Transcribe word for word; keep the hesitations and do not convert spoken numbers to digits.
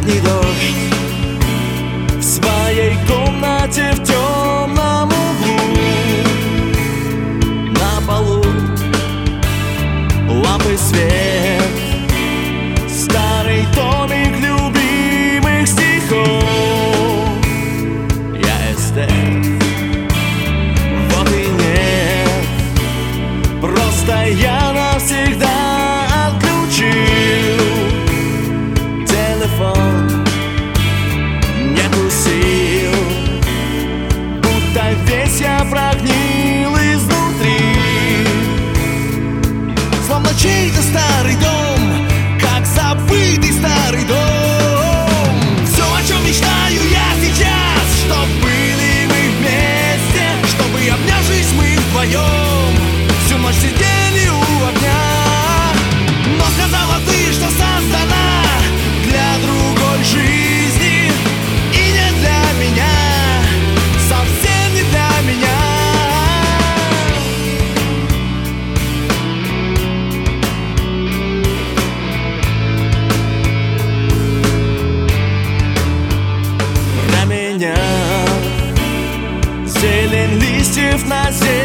летний дождь в своей комнате в темном углу. На полу лампы свет, старый томик любимых стихов. Я эстет, вот и нет, просто я навсегда отключил телефон. Нету сил, будто весь я прогнил изнутри, словно чей-то старый дом, как забытый старый дом. Все, о чем мечтаю я сейчас, чтоб были мы вместе, чтобы, обнявшись, мы вдвоем всю ночь сидели у огня. Но сказала ты, что создана для другой жизни, и не для меня, совсем не для меня. Зелень листьев на земле